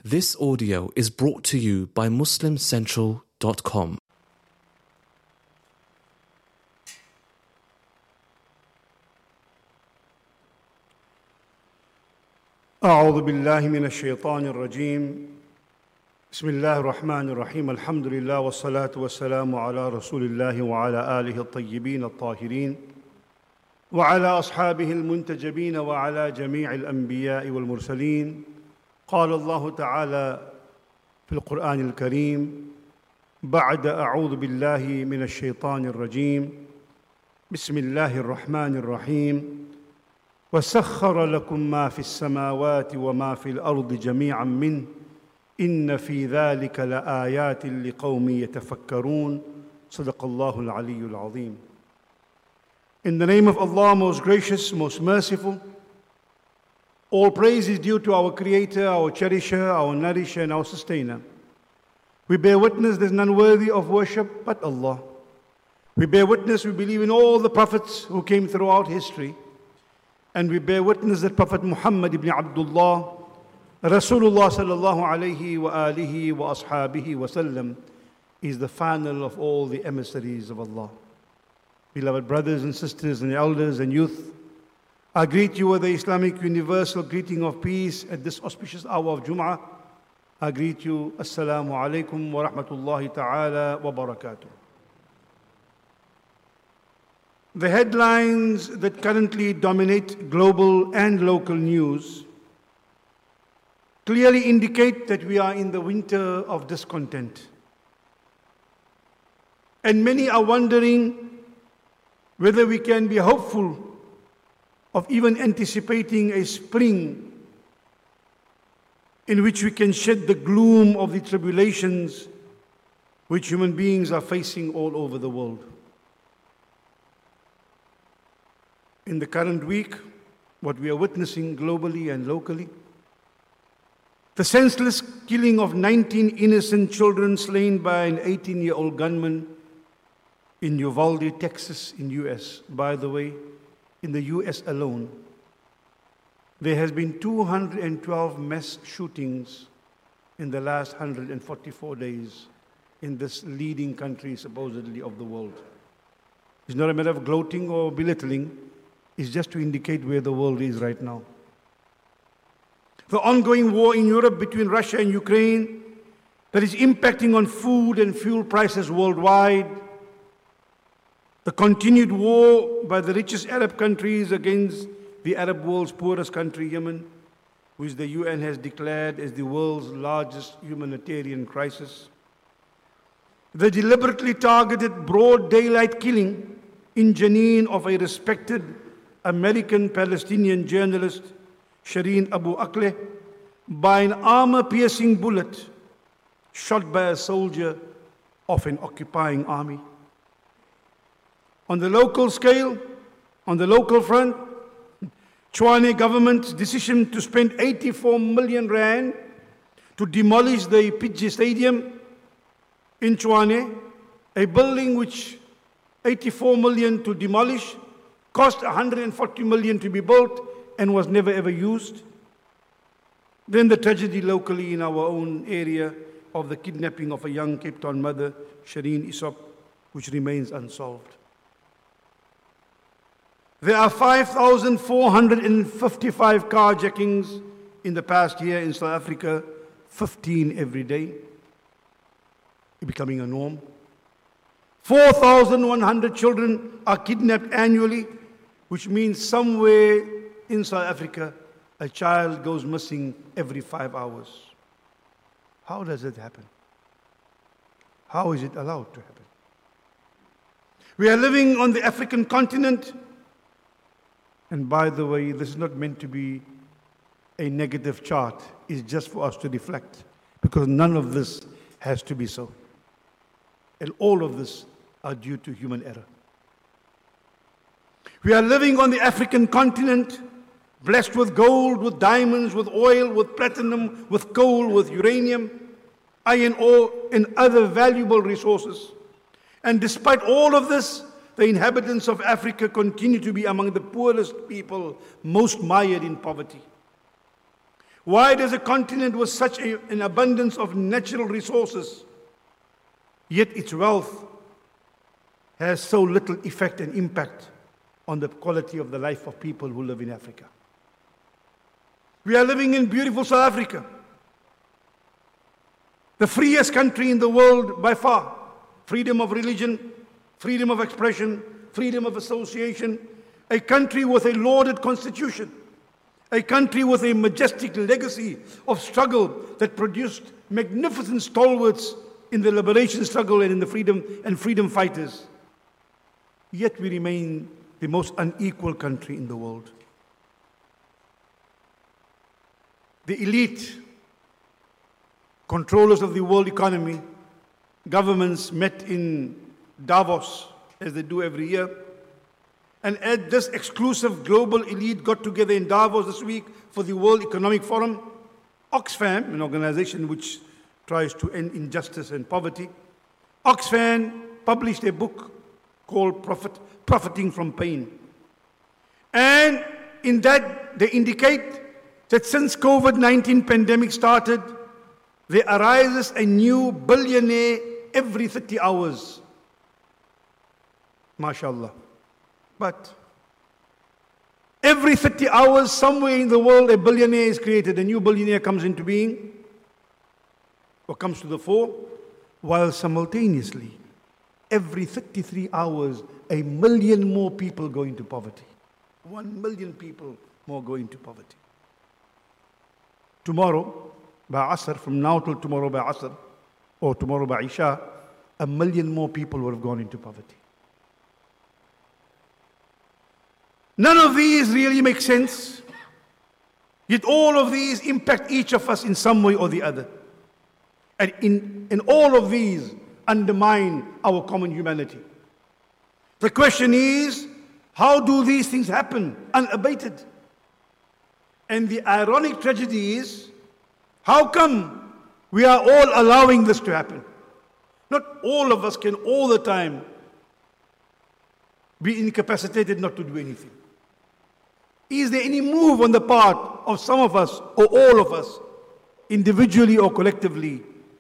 This audio is brought to you by MuslimCentral.com. أعوذ بالله من الشيطان الرجيم بسم الله الرحمن الرحيم الحمد لله والصلاة والسلام على رسول الله وعلى آله الطيبين الطاهرين وعلى أصحابه المنتجبين وعلى جميع الأنبياء والمرسلين. قال الله تعالى في القرآن الكريم بعد أعوذ بالله من الشيطان الرجيم بسم الله الرحمن الرحيم وسخر لكم ما في السماوات وما في الأرض جميعا منه إن في ذلك لآيات لقوم يتفكرون صدق الله العلي العظيم. In the name of Allah, most gracious, most merciful, all praise is due to our Creator, our Cherisher, our Nourisher, and our Sustainer. We bear witness there's none worthy of worship but Allah. We bear witness we believe in all the prophets who came throughout history. And we bear witness that Prophet Muhammad ibn Abdullah, Rasulullah sallallahu alayhi wa alihi wa ashabihi wa sallam, is the final of all the emissaries of Allah. Beloved brothers and sisters and elders and youth, I greet you with the Islamic universal greeting of peace at this auspicious hour of Jum'ah. I greet you, Assalamu alaikum wa rahmatullahi ta'ala wa barakatuh. The headlines that currently dominate global and local news clearly indicate that we are in the winter of discontent. And many are wondering whether we can be hopeful of even anticipating a spring in which we can shed the gloom of the tribulations which human beings are facing all over the world. In the current week, what we are witnessing globally and locally, the senseless killing of 19 innocent children slain by an 18-year-old gunman in Uvalde, Texas, in US. By the way, in the US alone, there has been 212 mass shootings in the last 144 days in this leading country, supposedly, of the world. It's not a matter of gloating or belittling. It's just to indicate where the world is right now. The ongoing war in Europe between Russia and Ukraine that is impacting on food and fuel prices worldwide. The continued war by the richest Arab countries against the Arab world's poorest country, Yemen, which the UN has declared as the world's largest humanitarian crisis. The deliberately targeted broad daylight killing in Jenin of a respected American-Palestinian journalist, Shireen Abu Akleh, by an armor-piercing bullet shot by a soldier of an occupying army. On the local scale, on the local front, Tshwane government's decision to spend 84 million rand to demolish the Pitje Stadium in Tshwane, a building which 84 million to demolish, cost 140 million to be built and was never ever used. Then the tragedy locally in our own area of the kidnapping of a young Cape Town mother, Shireen Isop, which remains unsolved. There are 5,455 carjackings in the past year in South Africa, 15 every day, becoming a norm. 4,100 children are kidnapped annually, which means somewhere in South Africa, a child goes missing every 5 hours. How does it happen? How is it allowed to happen? We are living on the African continent. And by the way, this is not meant to be a negative chart. It's just for us to reflect, because none of this has to be so. And all of this are due to human error. We are living on the African continent, blessed with gold, with diamonds, with oil, with platinum, with coal, with uranium, iron ore, and other valuable resources. And despite all of this, the inhabitants of Africa continue to be among the poorest people, most mired in poverty. Why does a continent with such an abundance of natural resources, yet its wealth has so little effect and impact on the quality of the life of people who live in Africa? We are living in beautiful South Africa, the freest country in the world by far. Freedom of religion, freedom of expression, freedom of association, a country with a lauded constitution, a country with a majestic legacy of struggle that produced magnificent stalwarts in the liberation struggle and in the freedom fighters. Yet we remain the most unequal country in the world. The elite, controllers of the world economy, governments met in Davos, as they do every year. And at this exclusive global elite got together in Davos this week for the World Economic Forum. Oxfam, an organization which tries to end injustice and poverty, Oxfam published a book called Profiting from Pain. And in that, they indicate that since COVID-19 pandemic started, there arises a new billionaire every 30 hours. MashaAllah. But every 30 hours, somewhere in the world, a billionaire is created. A new billionaire comes into being, or comes to the fore, while simultaneously, every 33 hours, 1 million more people go into poverty. 1 million people more go into poverty. Tomorrow, by Asr, from now till tomorrow by Asr, or tomorrow by Isha, 1 million more people would have gone into poverty. None of these really make sense, yet all of these impact each of us in some way or the other. And all of these undermine our common humanity. The question is, how do these things happen unabated? And the ironic tragedy is, how come we are all allowing this to happen? Not all of us can all the time be incapacitated not to do anything. Is there any move on the part of some of us or all of us, individually or collectively,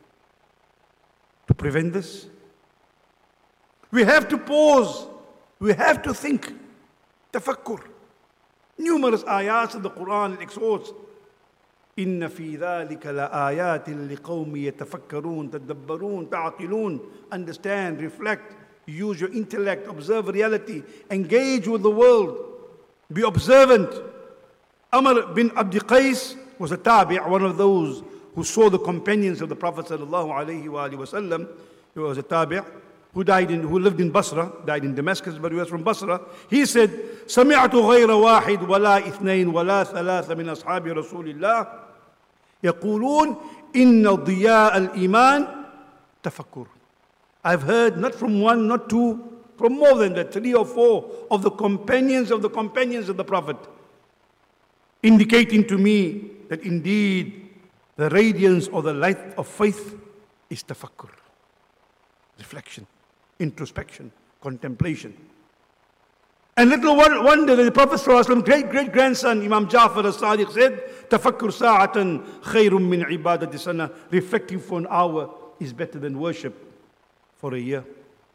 to prevent this? We have to pause. We have to think. Tafakkur. Numerous ayats in the Quran exhorts, إن في ذلك لآيات لقوم يتفكرون تدبرون تعقلون. Understand, reflect, use your intellect, observe reality, engage with the world. Be observant. Amr bin Abd Qais was a tabi', one of those who saw the companions of the Prophet ﷺ. He was a tabi' who lived in Basra, died in Damascus, but he was from Basra. He said, سمعت غير واحد ولا اثنين ولا ثلاثة من أصحاب رسول الله يقولون إن ضياء الإيمان تفكر. I've heard not from one, not two, from more than that, 3 or 4 of the companions of the Prophet, indicating to me that indeed the radiance or the light of faith is tafakkur, reflection, introspection, contemplation. And little wonder that the Prophet ﷺ, great-great-grandson Imam Ja'far as-Sadiq said, tafakkur sa'atan khayrun min ibadati sana. Reflecting for an hour is better than worship for a year.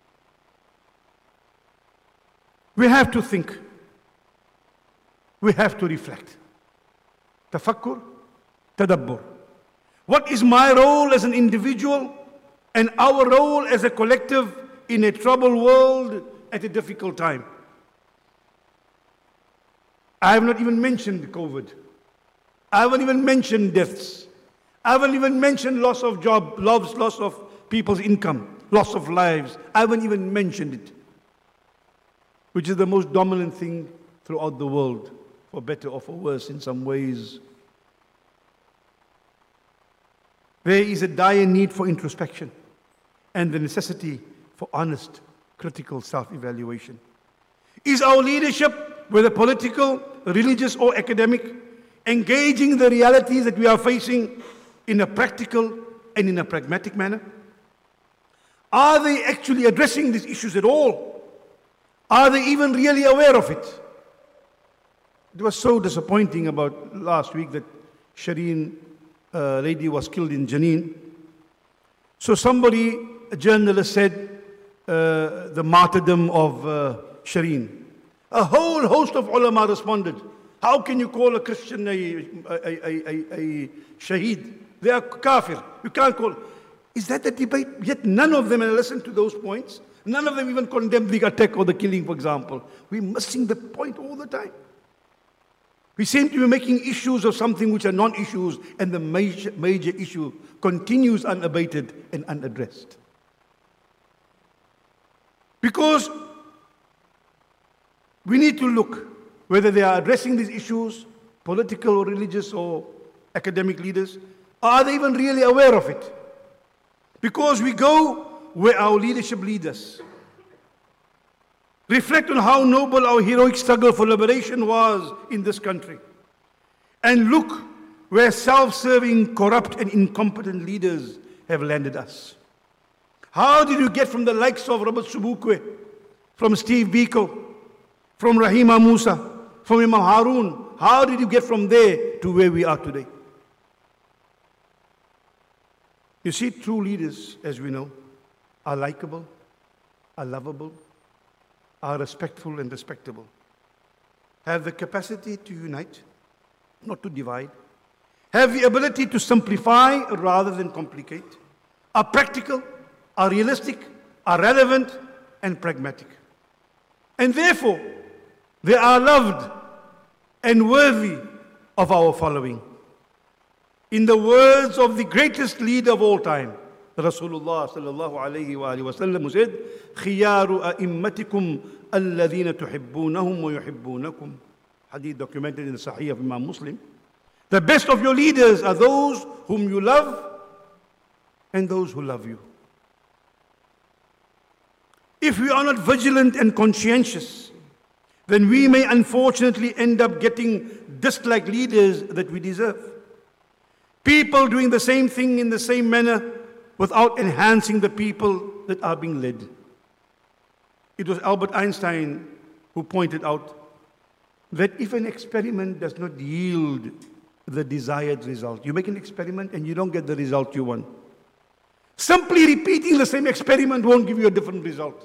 We have to think. We have to reflect. Tafakkur, tadabbur. What is my role as an individual and our role as a collective in a troubled world at a difficult time? I have not even mentioned COVID. I haven't even mentioned deaths. I haven't even mentioned loss of job, loss of people's income, loss of lives. I haven't even mentioned it, which is the most dominant thing throughout the world, for better or for worse in some ways. There is a dire need for introspection and the necessity for honest, critical self-evaluation. Is our leadership, whether political, religious or academic, engaging the realities that we are facing in a practical and in a pragmatic manner? Are they actually addressing these issues at all? Are they even really aware of it? It was so disappointing about last week that Shireen, a lady was killed in Jenin. So somebody, a journalist said, the martyrdom of Shireen. A whole host of ulama responded, how can you call a Christian a shaheed? They are kafir. You can't call. Is that the debate? Yet none of them, and listen to those points, none of them even condemned the attack or the killing, for example. We're missing the point all the time. We seem to be making issues of something which are non-issues, and the major issue continues unabated and unaddressed. Because we need to look whether they are addressing these issues, political or religious or academic leaders, are they even really aware of it? Because we go where our leadership leads us. Reflect on how noble our heroic struggle for liberation was in this country. And look where self-serving, corrupt and incompetent leaders have landed us. How did you get from the likes of Robert Sobukwe, from Steve Biko, from Rahima Musa, from Imam Harun? How did you get from there to where we are today? You see, true leaders, as we know, are likable, are lovable, are respectful and respectable, have the capacity to unite, not to divide, have the ability to simplify rather than complicate, are practical, are realistic, are relevant and pragmatic. And therefore, they are loved and worthy of our following. In the words of the greatest leader of all time, Rasulullah sallallahu alayhi wa sallam, who said, خِيَارُ أَئِمَّتِكُمْ الَّذِينَ تُحِبُّونَهُمْ وَيُحِبُّونَكُمْ. Hadith documented in the Sahih of Imam Muslim. The best of your leaders are those whom you love and those who love you. If we are not vigilant and conscientious, then we may unfortunately end up getting disliked leaders that we deserve. People doing the same thing in the same manner without enhancing the people that are being led. It was Albert Einstein who pointed out that if an experiment does not yield the desired result, you make an experiment and you don't get the result you want, simply repeating the same experiment won't give you a different result.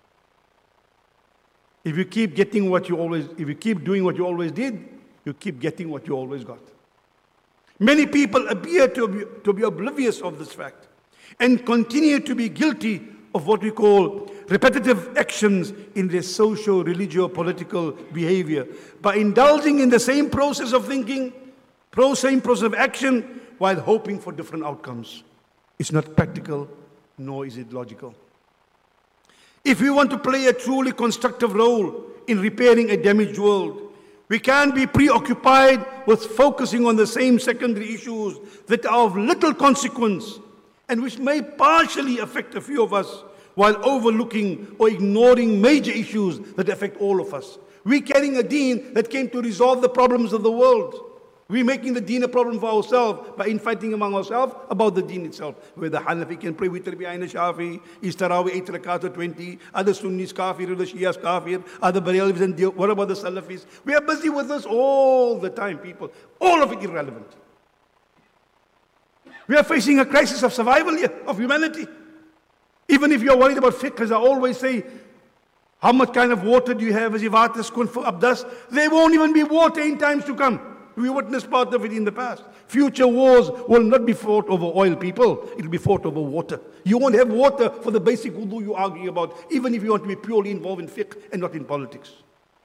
If you keep doing what you always did, you keep getting what you always got. Many people appear to be oblivious of this fact and continue to be guilty of what we call repetitive actions in their social, religious, political behavior by indulging in the same process of thinking, same process of action, while hoping for different outcomes. It's not practical, nor is it logical. If we want to play a truly constructive role in repairing a damaged world, we can't be preoccupied with focusing on the same secondary issues that are of little consequence and which may partially affect a few of us, while overlooking or ignoring major issues that affect all of us. We're carrying a deen that came to resolve the problems of the world. We're making the deen a problem for ourselves by infighting among ourselves about the deen itself. Whether Hanafi can pray witr behind a Shafi, is Tarawih 8 rakat or 20, other Sunnis kafir, other Shias kafir, other Barelvis, and what about the Salafis? We are busy with this all the time, people. All of it irrelevant. We are facing a crisis of survival here, of humanity. Even if you're worried about fiqh, as I always say, how much kind of water do you have as water kun for abdas? There won't even be water in times to come. We witnessed part of it in the past. Future wars will not be fought over oil, people. It will be fought over water. You won't have water for the basic wudu you argue about, even if you want to be purely involved in fiqh and not in politics.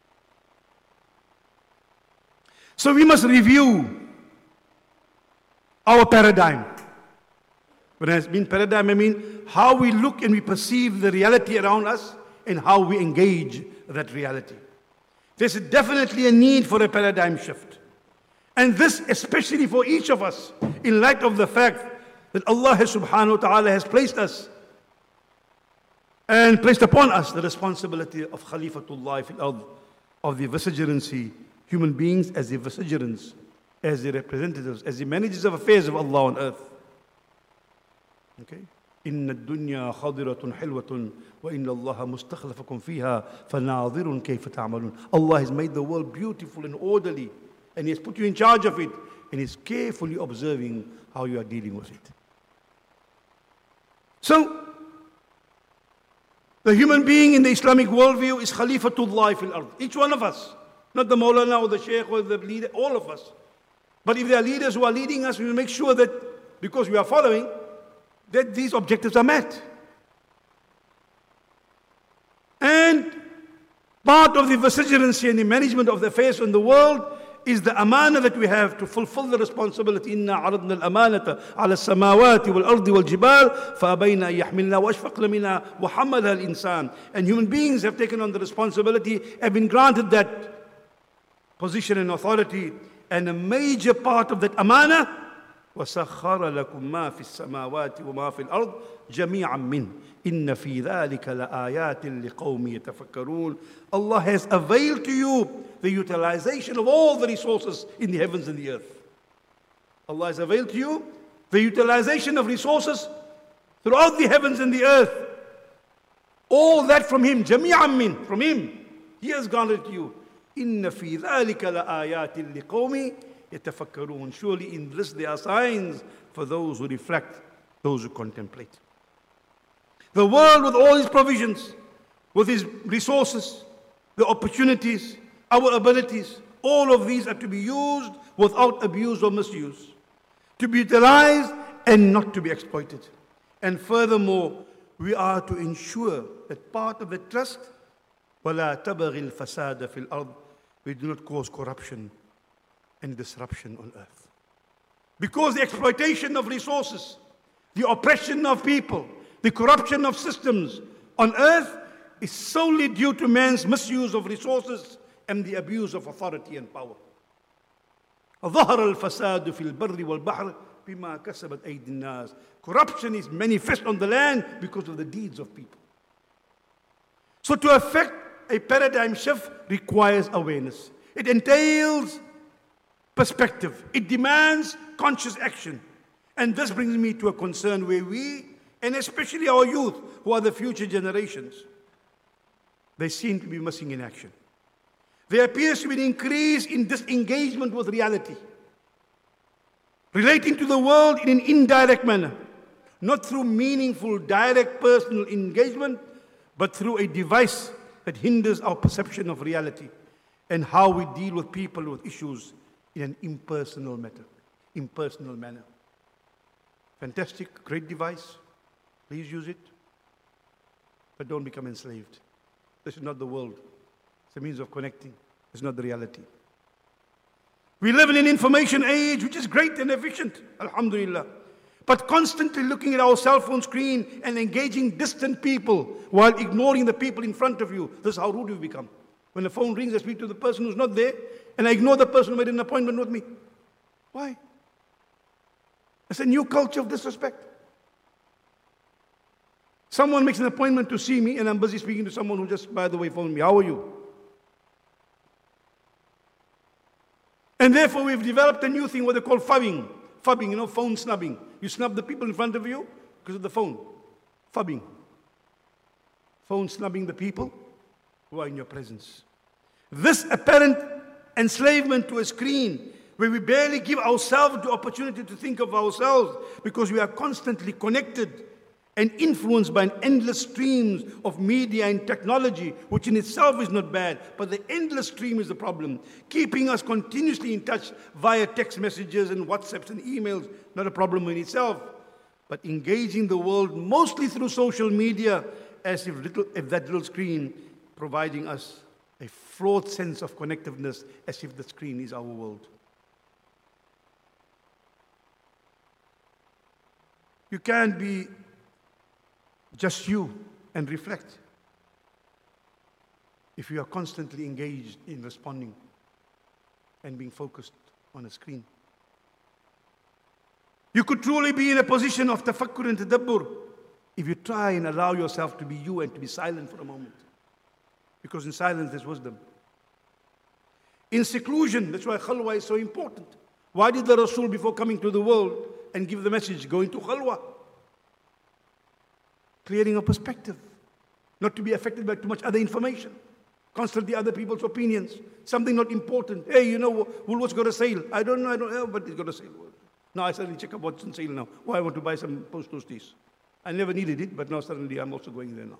So we must review our paradigm. When I mean paradigm, I mean how we look and we perceive the reality around us and how we engage that reality. There's definitely a need for a paradigm shift. And this especially for each of us, in light of the fact that Allah subhanahu wa ta'ala has placed us and placed upon us the responsibility of Khalifatullah fil ard, of the vicegerency, human beings as the vicegerents, as the representatives, as the managers of affairs of Allah on earth. Okay? إن الدنيا خضرة حلوة وإن الله مستخلفكم فيها فناظر كيف تعملون. Allah has made the world beautiful and orderly, and He has put you in charge of it. and is carefully observing how you are dealing with it. So, the human being in the Islamic worldview is Khalifatullah fil ard. Each one of us, not the Maulana or the Shaykh or the leader, all of us. But if there are leaders who are leading us, we will make sure that, because we are following, that these objectives are met. And part of the vigilancy and the management of the affairs in the world is the amana that we have to fulfill the responsibility. إِنَّا عَرَضْنَا الْأَمَانَةَ عَلَى السَّمَاوَاتِ وَالْأَرْضِ وَالْجِبَالِ فَأَبَيْنَ أَن يَحْمِلْنَا وَأَشْفَقْنَ مِنْهَا وَحَمَلَهَا الْإِنسَانِ. And human beings have taken on the responsibility, have been granted that position and authority. And a major part of that amana, وَسَخَّرَ لَكُم مَّا فِي السَّمَاوَاتِ وَمَا فِي الْأَرْضِ جَمِيعًا مِّنْهُ إِنَّ فِي ذَلِكَ لَآيَاتٍ لِقَوْمٍ يَتَفَكَّرُونَ. Allah has availed to you the utilization of all the resources in the heavens and the earth. Allah has availed to you the utilization of resources throughout the heavens and the earth. All that from Him, جَمِيعًا مِّنْهُ, from Him. He has granted to you. إِنَّ فِي ذَلِكَ لَآيَاتٍ لِقَوْمٍ يَتَفَكَّرُونَ. Surely in this there are signs for those who reflect, those who contemplate. The world with all its provisions, with its resources, the opportunities, our abilities, all of these are to be used without abuse or misuse, to be utilized and not to be exploited. And furthermore, we are to ensure that part of the trust, وَلَا تَبَغِ الْفَسَادَ فِي الْأَرْضِ, we do not cause corruption and disruption on earth. Because the exploitation of resources, the oppression of people, the corruption of systems on earth is solely due to man's misuse of resources and the abuse of authority and power. ظهر الفساد في البر والبحر بما كسبت أيدي الناس. Corruption is manifest on the land because of the deeds of people. So to effect a paradigm shift requires awareness. It entails perspective. It demands conscious action. And this brings me to a concern where we, and especially our youth, who are the future generations, they seem to be missing in action. There appears to be an increase in disengagement with reality, relating to the world in an indirect manner, not through meaningful, direct personal engagement, but through a device that hinders our perception of reality and how we deal with people with issues in an impersonal manner. Fantastic, great device. Please use it, but don't become enslaved. This is not the world. It's a means of connecting. It's not the reality. We live in an information age which is great and efficient, alhamdulillah. But constantly looking at our cell phone screen and engaging distant people while ignoring the people in front of you, this is how rude we've become. When the phone rings, I speak to the person who's not there, and I ignore the person who made an appointment with me. Why? It's a new culture of disrespect. Someone makes an appointment to see me, and I'm busy speaking to someone who just, by the way, phoned me. How are you? And therefore, we've developed a new thing, what they call fubbing. Fubbing, phone snubbing. You snub the people in front of you because of the phone. Fubbing. Phone snubbing the people who are in your presence. This apparent enslavement to a screen, where we barely give ourselves the opportunity to think of ourselves because we are constantly connected and influenced by an endless streams of media and technology, which in itself is not bad, but the endless stream is the problem. Keeping us continuously in touch via text messages and WhatsApps and emails, not a problem in itself, but engaging the world mostly through social media as if that little screen providing us a fraught sense of connectiveness as if the screen is our world. You can't be just you and reflect if you are constantly engaged in responding and being focused on a screen. You could truly be in a position of tafakkur and tadabbur if you try and allow yourself to be you and to be silent for a moment. Because in silence there's wisdom. In seclusion, that's why khalwa is so important. Why did the Rasul, before coming to the world and give the message, go into khalwa? Clearing a perspective, not to be affected by too much other information. Constantly other people's opinions. Something not important. Hey, you know, Woolworth's got a sale. I don't know, but it's got a sale. Now I suddenly check up what's on sale now. Why I want to buy some post toasties. I never needed it, but now suddenly I'm also going there now.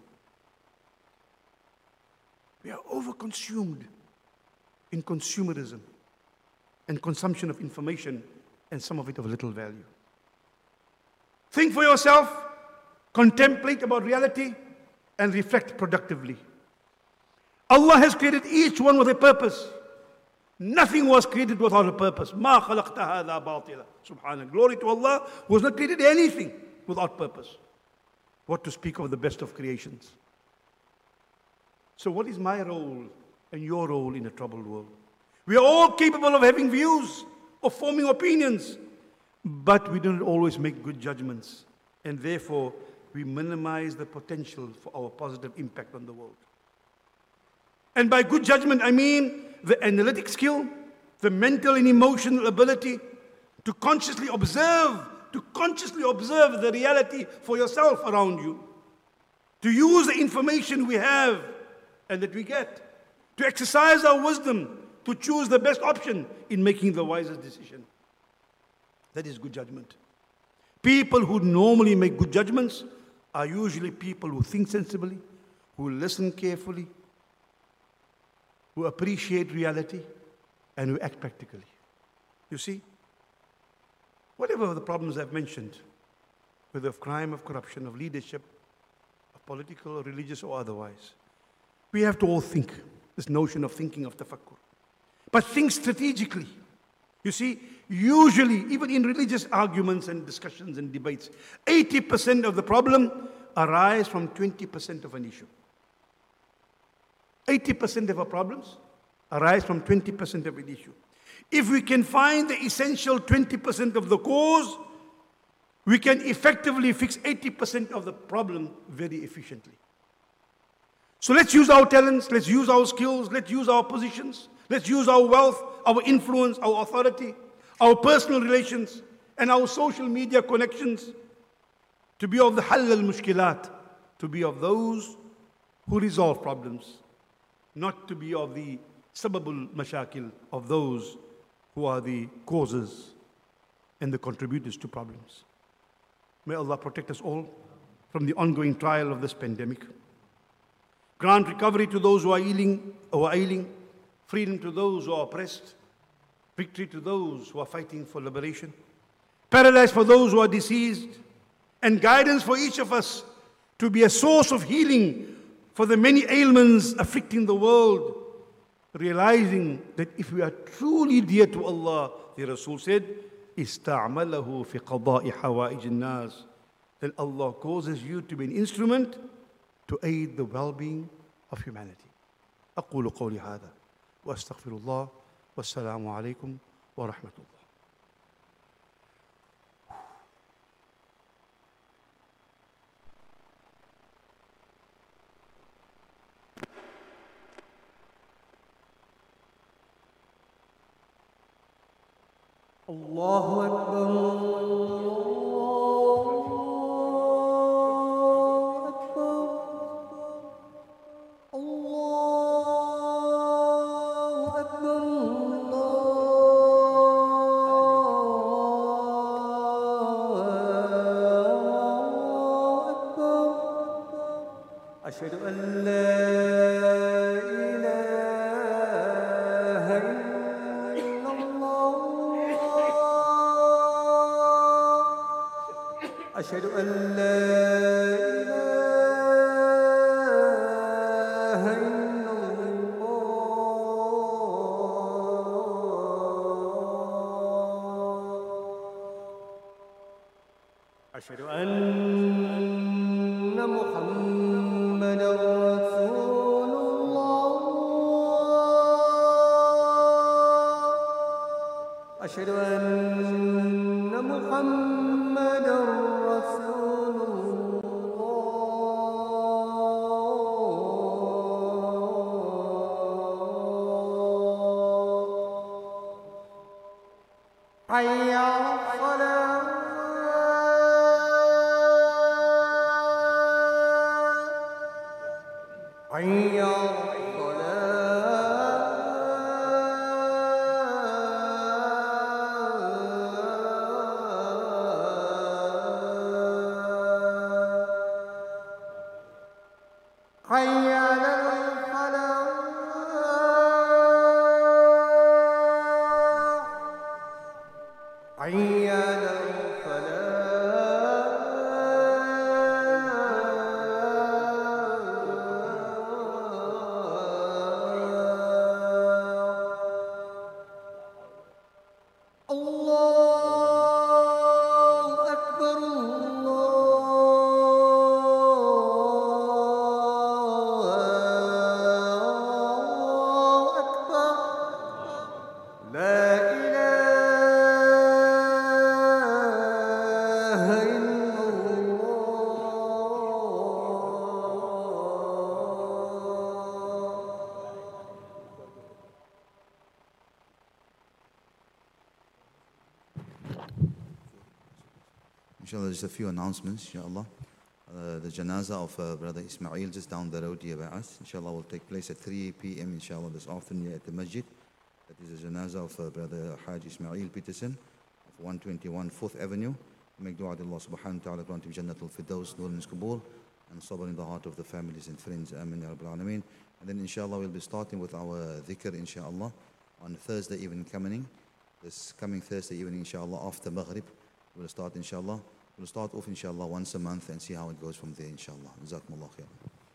We are overconsumed in consumerism and consumption of information, and some of it of little value. Think for yourself, contemplate about reality, and reflect productively. Allah has created each one with a purpose. Nothing was created without a purpose. مَا خَلَقْتَ هَذَا بَاطِلًا. Subhanallah. Glory to Allah who has not created anything without purpose. What to speak of the best of creations. So what is my role and your role in a troubled world? We are all capable of having views, of forming opinions, but we don't always make good judgments. And therefore, we minimize the potential for our positive impact on the world. And by good judgment, I mean the analytic skill, the mental and emotional ability to consciously observe the reality for yourself around you, to use the information we have and that we get, to exercise our wisdom, to choose the best option in making the wisest decision. That is good judgment. People who normally make good judgments are usually people who think sensibly, who listen carefully, who appreciate reality, and who act practically. You see, whatever the problems I've mentioned, whether of crime, of corruption, of leadership, of political, or religious, or otherwise, we have to all think, this notion of thinking of tafakkur. But think strategically. You see, usually, even in religious arguments and discussions and debates, 80% of the problem arise from 20% of an issue. 80% of our problems arise from 20% of an issue. If we can find the essential 20% of the cause, we can effectively fix 80% of the problem very efficiently. So let's use our talents, let's use our skills, let's use our positions, let's use our wealth, our influence, our authority, our personal relations, and our social media connections to be of the hal al-mushkilat, to be of those who resolve problems, not to be of the sababul mashakil, of those who are the causes and the contributors to problems. May Allah protect us all from the ongoing trial of this pandemic. Grant recovery to those who are ailing, freedom to those who are oppressed, victory to those who are fighting for liberation, paradise for those who are deceased, and guidance for each of us to be a source of healing for the many ailments afflicting the world, realizing that if we are truly dear to Allah, the Rasul said, استعمله في قضاء حوائج الناس, then Allah causes you to be an instrument to aid the well-being of humanity. أقول قولي هذا وأستغفر الله والسلام عليكم ورحمة الله. الله أكبر. أشهد أن لا إله إلا الله. أشهد أن لا إله إلا الله. أشهد أن محمدًا رسول الله. أشهد أن محمدًا رسول الله. حي على الصلاة. حي على الصلاة. Inshallah, just a few announcements, inshallah. The janazah of Brother Ismail just down the road here by us, inshallah, will take place at 3 p.m. inshallah this afternoon at the masjid. That is the janazah of Brother Haj Ismail Peterson of 121 4th Avenue. Make dua to Allah subhanahu wa ta'ala, grant him Jannatul Firdaus, Nur in his Qubur, and sabr in the heart of the families and friends. Amin ya Rabbil Alameen. And then inshallah we'll be starting with our dhikr inshallah on Thursday evening coming. This coming Thursday evening inshallah after Maghrib. We'll start inshallah. We'll start off inshallah once a month and see how it goes from there inshallah. Jazakumullah khair.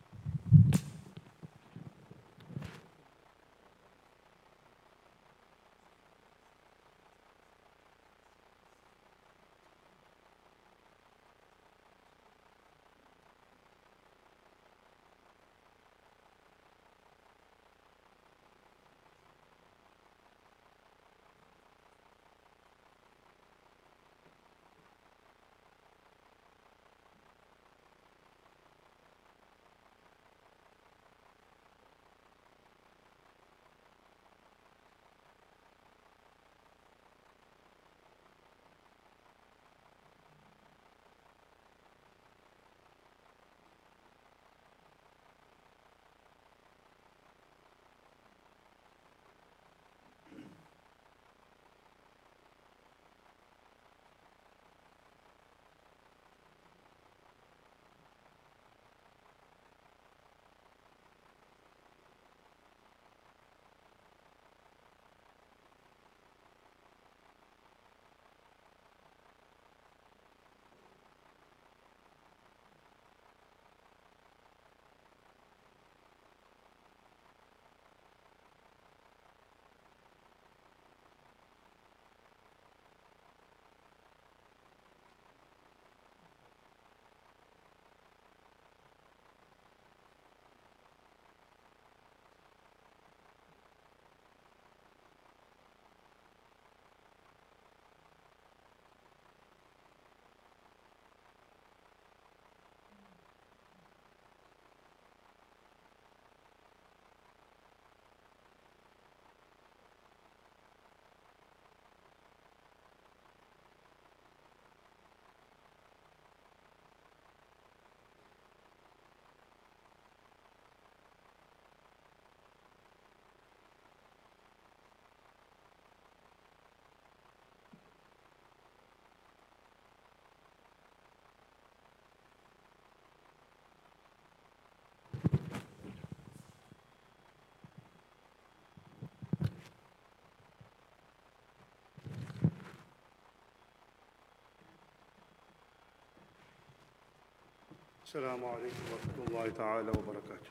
السلام عليكم ورحمة الله تعالى وبركاته.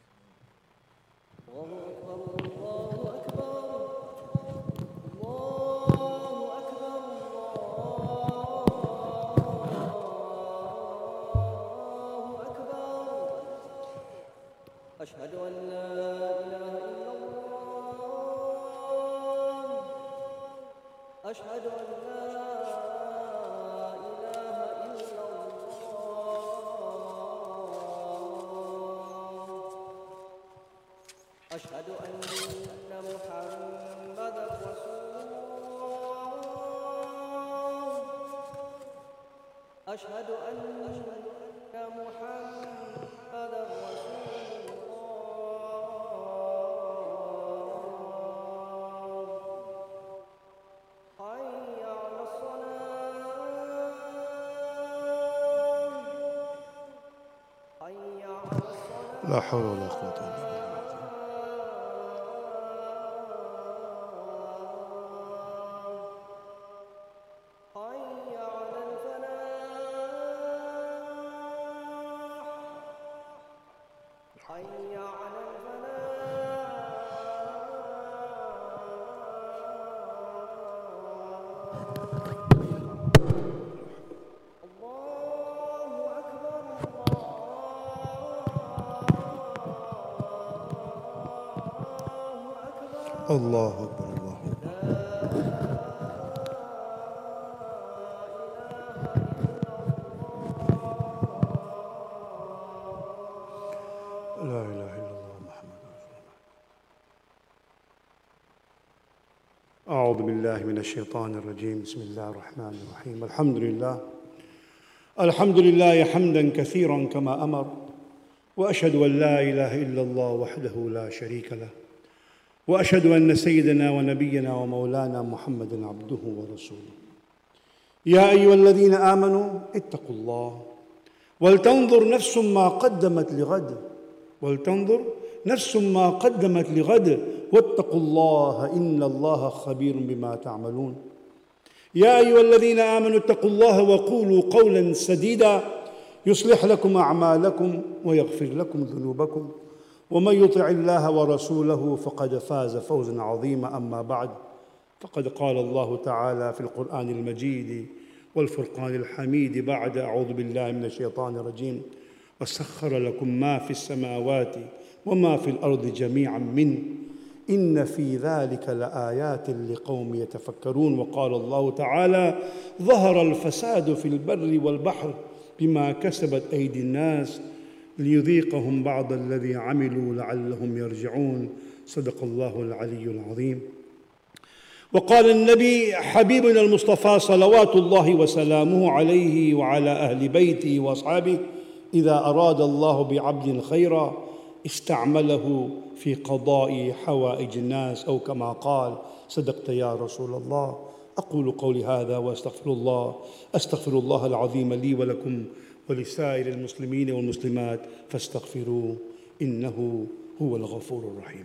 أشهد أن لا إله إلا الله أشهد أن لا إله إلا الله أشهد أن محمدا رسول الله أشهد أن محمدا رسول لا حول ولا قوة إلا بالله. الله أكبر الله أكبر. لا إله إلا الله محمد رسول الله. أعوذ بالله من الشيطان الرجيم. بسم الله الرحمن الرحيم. الحمد لله الحمد لله حمدا كثيرا كما أمر، وأشهد أن لا إله إلا الله وحده لا شريك له، وأشهد أن سيدنا ونبينا ومولانا محمدا عبده ورسوله. يا أيها الذين آمنوا اتقوا الله ولتنظر نفس ما قدمت لغد، واتقوا الله إن الله خبير بما تعملون. يا أيها الذين آمنوا اتقوا الله وقولوا قولا سديدا يصلح لكم أعمالكم ويغفر لكم ذنوبكم، ومن يطع الله ورسوله فقد فاز فوزا عظيما. أما بعد، فقد قال الله تعالى في القرآن المجيد والفرقان الحميد بعد أعوذ بالله من الشيطان الرجيم: وسخر لكم ما في السماوات وما في الأرض جميعا منه إن في ذلك لآيات لقوم يتفكرون. وقال الله تعالى: ظهر الفساد في البر والبحر بما كسبت أيدي الناس ليذيقهم بعض الذي عملوا لعلهم يرجعون. صدق الله العلي العظيم. وقال النبي حبيبنا المصطفى صلوات الله وسلامه عليه وعلى أهل بيته وأصحابه: إذا أراد الله بعبد خيرا استعمله في قضاء حوائج الناس، أو كما قال: صدقت يا رسول الله. أقول قولي هذا أستغفر الله العظيم لي ولكم ولسائر المسلمين والمسلمات فاستغفروه إنه هو الغفور الرحيم.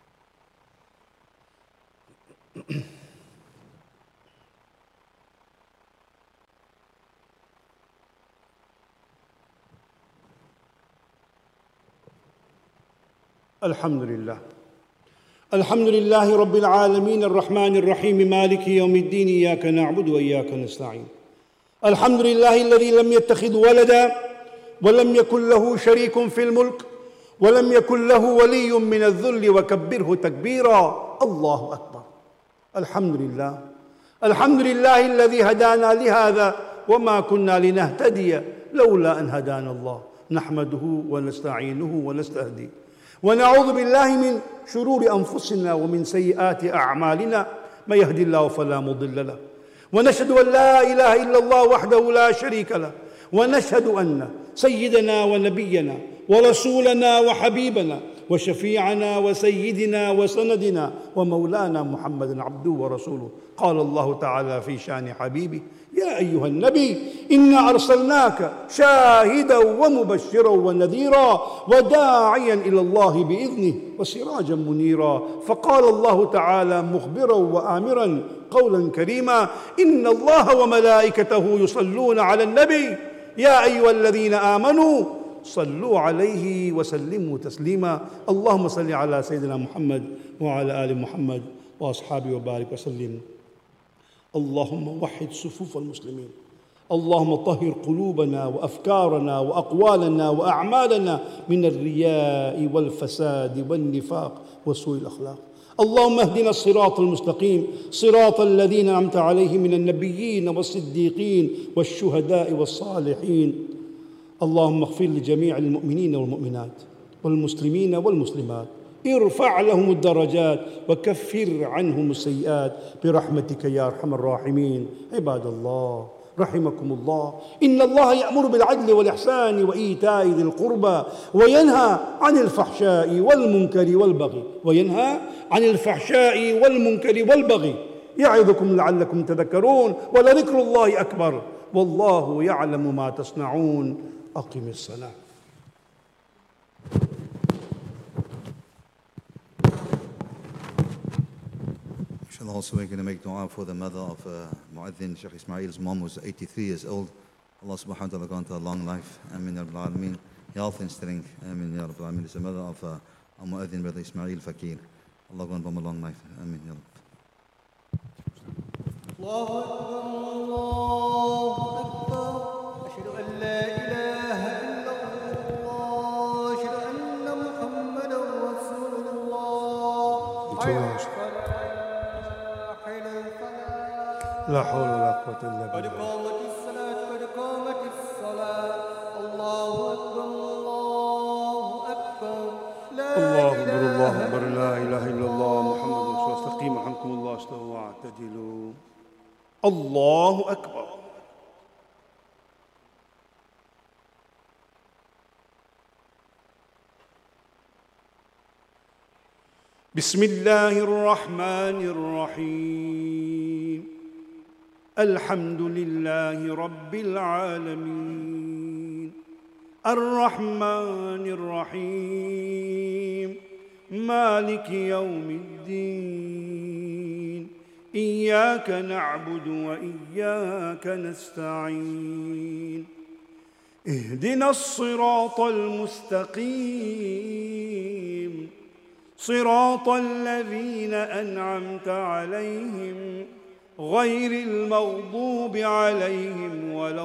الحمد لله رب العالمين الرحمن الرحيم مالك يوم الدين، إياك نعبد وإياك نستعين. الحمد لله الذي لم يتخذ ولدا ولم يكن له شريك في الملك ولم يكن له ولي من الذل وكبره تكبيرا. الله أكبر. الحمد لله الذي هدانا لهذا وما كنا لنهتدي لولا أن هدانا الله. نحمده ونستعينه ونستهديه ونعوذ بالله من شرور أنفسنا ومن سيئات أعمالنا، من يهدي الله فلا مضل له، ونشهد أن لا إله إلا الله وحده لا شريك له، ونشهد أن سيدنا ونبينا ورسولنا وحبيبنا وشفيعنا وسيدنا وسندنا ومولانا محمد عبده ورسوله. قال الله تعالى في شان حبيبه: يا أيها النبي إنا أرسلناك شاهدا ومبشرا ونذيرا وداعيا إلى الله بإذنه وسراجا منيرا. فقال الله تعالى مخبرا وآمرا قولا كريما: إن الله وملائكته يصلون على النبي يا أيها الذين آمنوا صلوا عليه وسلموا تسليما. اللهم صل على سيدنا محمد وعلى آل محمد وأصحابه وبارك وسلم. اللهم وحد صفوف المسلمين، اللهم طهر قلوبنا وأفكارنا وأقوالنا وأعمالنا من الرياء والفساد والنفاق وسوء الأخلاق. اللهم اهدنا الصراط المستقيم، صراط الذين أنعمت عليهم من النبيين والصديقين والشهداء والصالحين. اللهم اغفر لجميع المؤمنين والمؤمنات والمسلمين والمسلمات، ارفع لهم الدرجات وكفر عنهم السيئات برحمتك يا أرحم الراحمين. عباد الله رحمكم الله، إن الله يأمر بالعدل والإحسان وإيتاء ذي القربى وينهى عن الفحشاء والمنكر والبغي يعظكم لعلكم تذكرون، ولذكر الله أكبر والله يعلم ما تصنعون. أقم الصلاة. Also, we're going to make dua for the mother of Mu'adhin Sheikh Ismail's mom, who's 83 years old. Allah subhanahu wa ta'ala grant her long life. Ameen ya Rabbil Alameen. Health and strength. Ameen ya Rabbil Alameen. It's the mother of Mu'adhin brother Ismail Fakir. Allah grant him a long life. Ameen ya Rabbil. Allahu Akbar, Allahu Akbar. Ashhadu an la ilaha illallah. Ashhadu anna Muhammadan Rasulullah. لا حول ولا قوة إلا قد بالله. قامت الصلاة. الله أكبر، الله أكبر. الله أكبر، لا إله إلا الله محمد رسول الله. استقيموا رحمكم الله، استووا واعتدلوا. الله أكبر. بسم الله الرحمن الرحيم الحمد لله رب العالمين الرحمن الرحيم مالك يوم الدين إياك نعبد وإياك نستعين اهدنا الصراط المستقيم صراط الذين أنعمت عليهم غير المغضوب عليهم ولا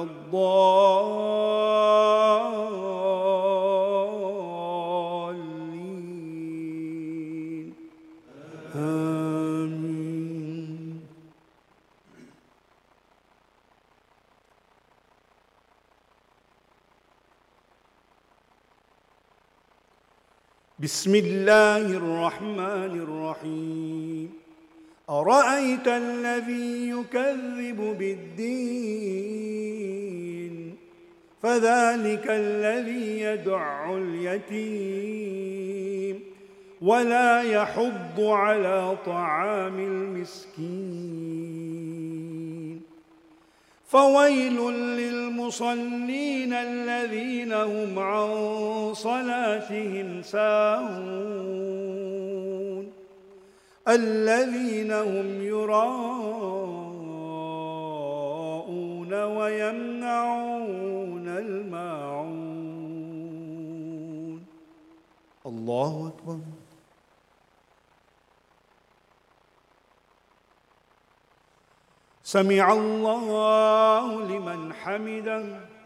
الضالين آمين. بسم الله الرحمن الرحيم أرأيت الذي يكذب بالدين فذلك الذي يدع اليتيم ولا يحض على طعام المسكين فويل للمصلين الذين هم عن صلاتهم ساهون الذين هم يراءون ويمنعون الماعون. الله أكبر. سمع الله لمن حمده.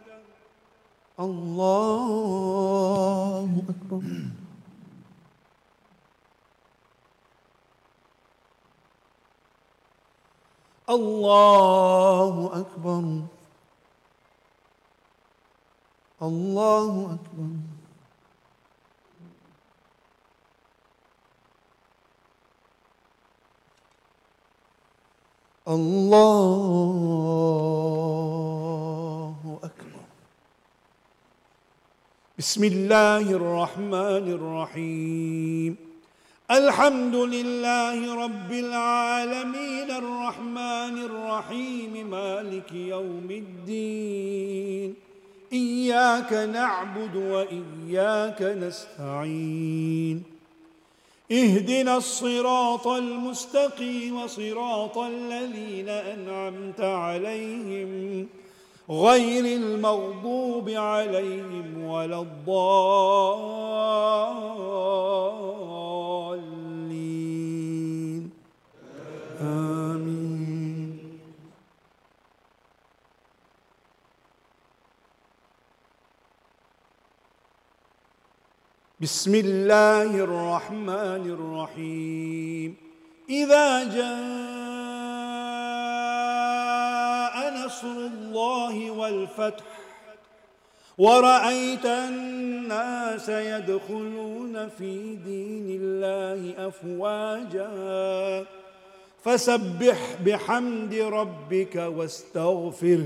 الله أكبر. الله أكبر. الله أكبر. الله أكبر. بسم الله الرحمن الرحيم الحمد لله رب العالمين الرحمن الرحيم مالك يوم الدين إياك نعبد وإياك نستعين اهدنا الصراط المستقيم صراط الذين أنعمت عليهم غير المغضوب عليهم ولا الضالين آمين. بسم الله الرحمن الرحيم إذا جاء نصر الله والفتح ورأيت الناس يدخلون في دين الله أفواجا فسبح بحمد ربك واستغفره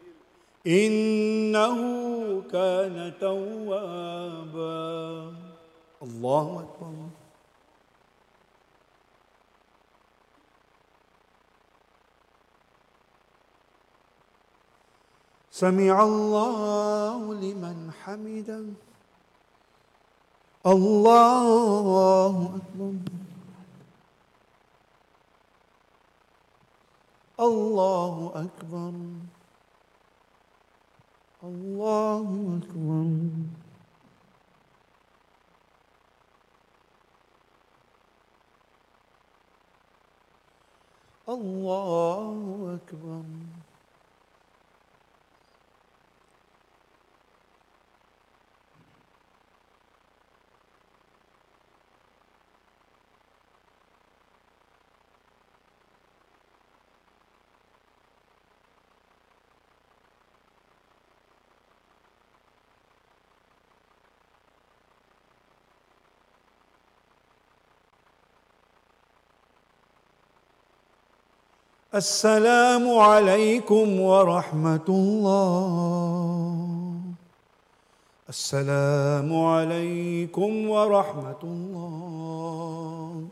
إنه كان توابا. الله أكبر. سمع الله لمن حمده. الله أكبر. الله أكبر. الله أكبر. الله أكبر. السلام عليكم ورحمة الله. السلام عليكم ورحمة الله.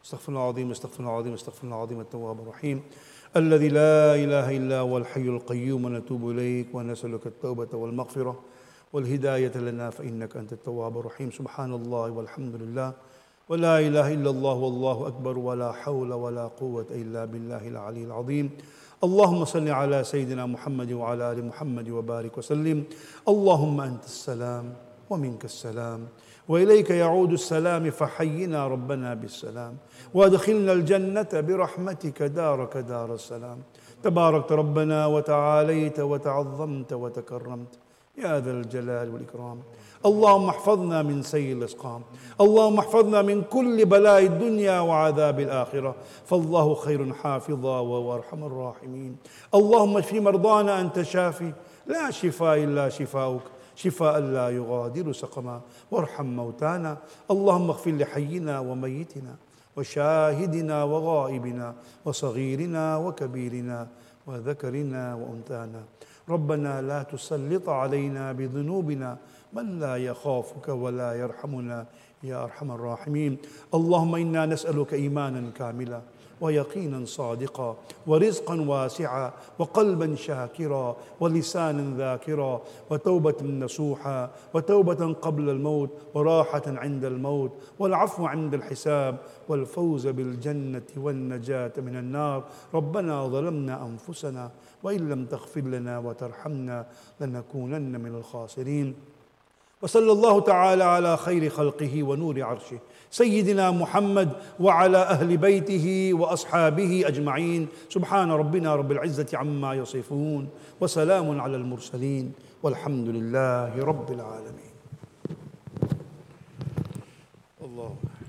استغفر الله العظيم، استغفر الله العظيم، استغفر الله العظيم التواب الرحيم الذي لا إله إلا هو الحي القيوم، ونتوب إليك ونسألك التوبة والمغفرة والهداية لنا فإنك أنت التواب الرحيم. سبحان الله والحمد لله ولا إله إلا الله والله أكبر ولا حول ولا قوة إلا بالله العلي العظيم. اللهم صل على سيدنا محمد وعلى آل محمد وبارك وسلم. اللهم أنت السلام ومنك السلام وإليك يعود السلام، فحينا ربنا بالسلام وادخلنا الجنة برحمتك دارك دار السلام. تباركت ربنا وتعاليت وتعظمت وتكرمت يا ذا الجلال والإكرام. اللهم احفظنا من سيء الأسقام، اللهم احفظنا من كل بلاء الدنيا وعذاب الآخرة، فالله خير حافظا وهو أرحم الراحمين. اللهم اشف مرضانا أنت شافي، لا شفاء إلا شفاؤك، شفاء لا يغادر سقما. وارحم موتانا، اللهم اغفر لحينا وميتنا وشاهدنا وغائبنا وصغيرنا وكبيرنا وذكرنا وأنثانا. ربنا لا تسلط علينا بذنوبنا من لا يخافك ولا يرحمنا يا أرحم الراحمين. اللهم إنا نسألك إيمانا كاملا ويقينا صادقا ورزقا واسعا وقلبا شاكرا ولسانا ذاكرا وتوبة نصوحا وتوبة قبل الموت وراحة عند الموت والعفو عند الحساب والفوز بالجنة والنجاة من النار. ربنا ظلمنا أنفسنا وإن لم تغفر لنا وترحمنا لنكونن من الخاسرين. وصلى الله تعالى على خير خلقه ونور عرشه سيدنا محمد وعلى أهل بيته وأصحابه أجمعين. سبحان ربنا رب العزة عما يصفون وسلام على المرسلين والحمد لله رب العالمين. الله